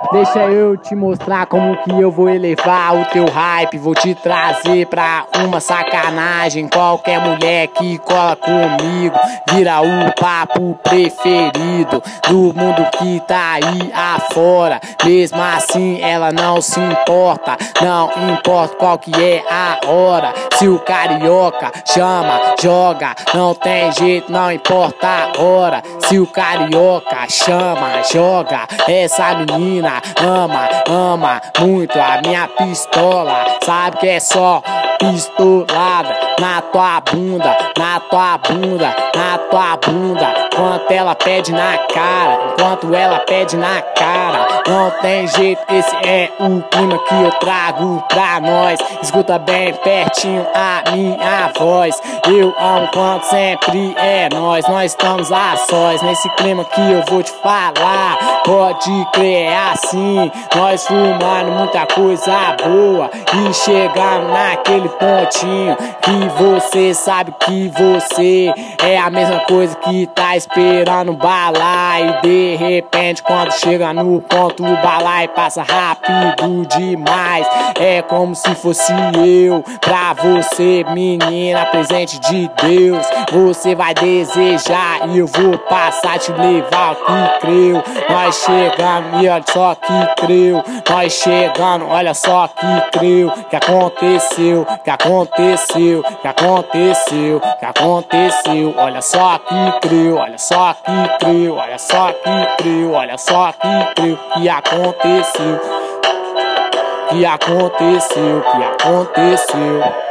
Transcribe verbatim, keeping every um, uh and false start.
Deixa eu te mostrar como que eu vou elevar o teu hype. Vou te trazer pra uma sacanagem. Qualquer mulher que cola comigo vira o papo preferido do mundo que tá aí afora. Mesmo assim ela não se importa, não importa qual que é a hora. Se o carioca chama, joga, não tem jeito, não importa a hora. Se o carioca chama, joga, essa menina ama, ama muito a minha pistola. Sabe que é só pistolada na tua bunda, na tua bunda, na tua bunda. Enquanto ela pede na cara, enquanto ela pede na cara. Não tem jeito, esse é o clima que eu trago pra nós. Escuta bem pertinho a minha voz. Eu amo quando sempre é nós. Nós estamos a sós nesse clima que eu vou te falar. Pode crer, é assim. Nós fumando muita coisa boa e chegando naquele pontinho que você sabe que você é a mesma coisa que tá esperando balar. E de repente quando chega no ponto o balai passa rápido demais. É como se fosse eu pra você, menina, presente de Deus. Você vai desejar e eu vou passar a te levar o que creu. Nós chegando e olha só que creu. Nós chegando, olha só que creu. Que aconteceu, que aconteceu, que aconteceu, que aconteceu. Olha só que creu, olha só que creu, olha só que creu, olha só que creu. Que aconteceu, que aconteceu, que aconteceu.